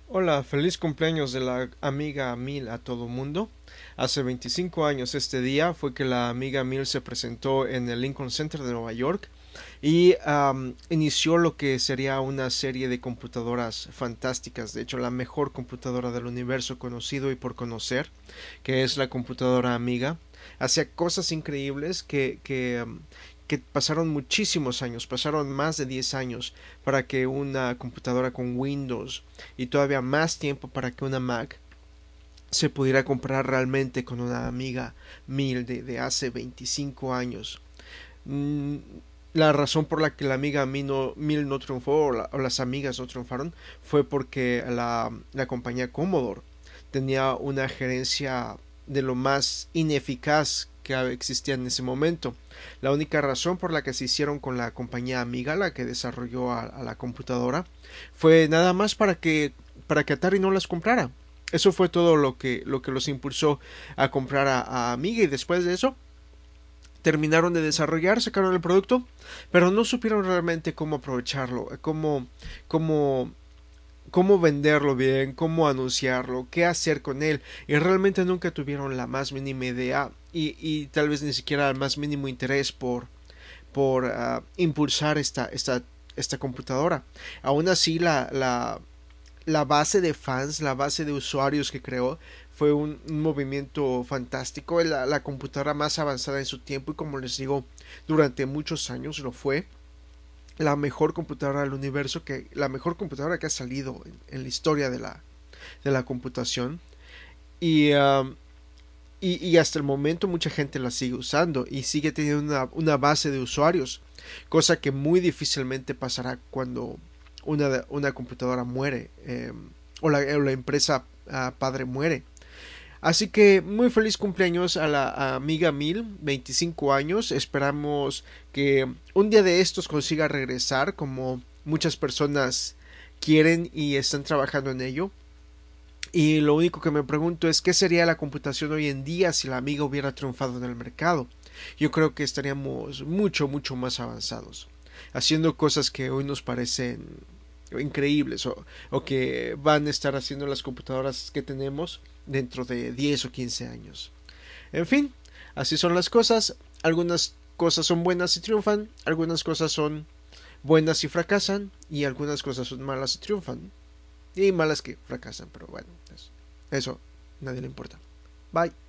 Hola, feliz cumpleaños de la amiga Mil a todo mundo. Hace 25 años este día fue que la amiga Mil se presentó en el Lincoln Center de Nueva York y inició lo que sería una serie de computadoras fantásticas, de hecho la mejor computadora del universo conocido y por conocer, que es la computadora Amiga. Hacía cosas increíbles que pasaron muchísimos años, pasaron más de 10 años para que una computadora con Windows y todavía más tiempo para que una Mac se pudiera comprar realmente con una Amiga 1000 de hace 25 años. Mm, la razón por la que la Amiga 1000 no triunfó o las amigas no triunfaron fue porque la compañía Commodore tenía una gerencia de lo más ineficaz que existía en ese momento. La única razón por la que se hicieron con la compañía Amiga, la que desarrolló a la computadora, fue nada más para que Atari no las comprara. Eso fue todo lo que los impulsó a comprar a Amiga, y después de eso terminaron de desarrollar, sacaron el producto, pero no supieron realmente cómo aprovecharlo, cómo cómo venderlo bien, cómo anunciarlo, qué hacer con él, y realmente nunca tuvieron la más mínima idea y tal vez ni siquiera el más mínimo interés por impulsar esta computadora. Aún así, la base de fans, la base de usuarios que creó fue un movimiento fantástico, la computadora más avanzada en su tiempo, y como les digo, durante muchos años lo fue la mejor computadora del universo, la mejor computadora que ha salido en la historia de la computación. Y, um, y hasta el momento mucha gente la sigue usando y sigue teniendo una base de usuarios, cosa que muy difícilmente pasará cuando una computadora muere, o la empresa padre muere. Así que muy feliz cumpleaños a la amiga Mil, 25 años. Esperamos que un día de estos consiga regresar, como muchas personas quieren y están trabajando en ello. Y lo único que me pregunto es qué sería la computación hoy en día si la amiga hubiera triunfado en el mercado. Yo creo que estaríamos mucho más avanzados, haciendo cosas que hoy nos parecen increíbles, o que van a estar haciendo las computadoras que tenemos dentro de 10 o 15 años. En fin, así son las cosas. Algunas cosas son buenas y triunfan, algunas cosas son buenas y fracasan, y algunas cosas son malas y triunfan, y malas que fracasan, pero bueno, eso nadie le importa. Bye.